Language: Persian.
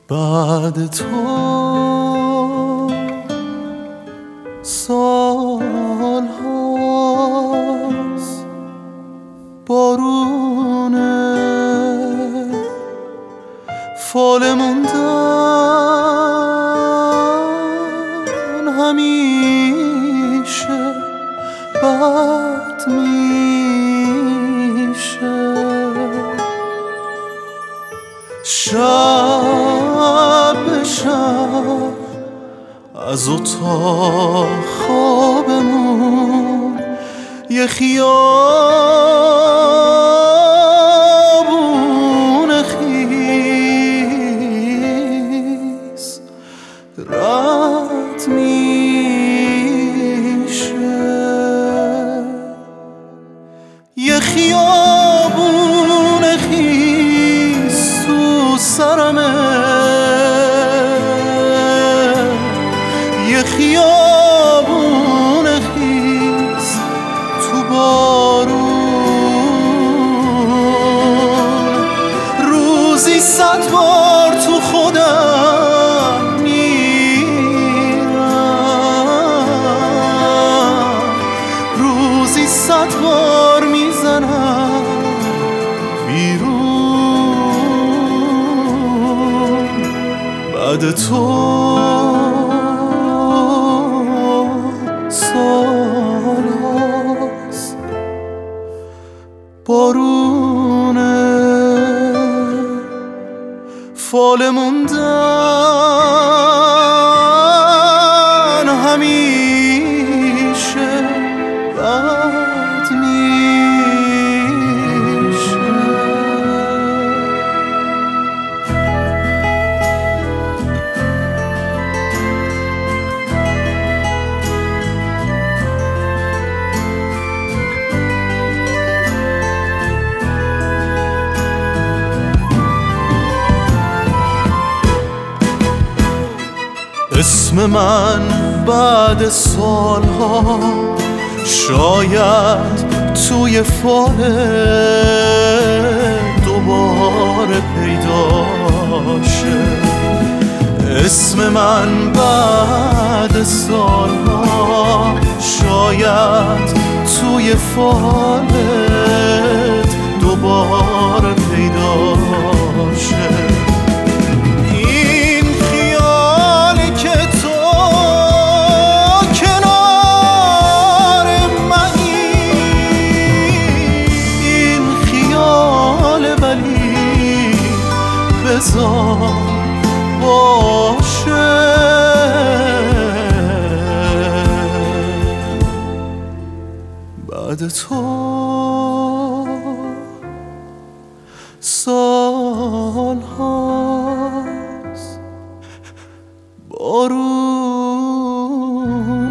بعد تو سال هاست بارونه فال موندن همیشه بد میشه. شب به شب از اتاق خوابمون یه خیابون خیس رد میشه. یه خیابون خیس تو سرمه، یه خیابون خیس تو بارون. روزی 100 بار تو خودم میرم، روزی 100 بار میزنم بیرون. بعد تو سال هاست بارونه فال موندن همیشه بد میشه. اسم من بعد سالها شاید توی فال دوباره پیدا شه. اسم من بعد سالها شاید توی فالت دوباره پیدا شه. بذار باشه بعد تو سال هاست بارون.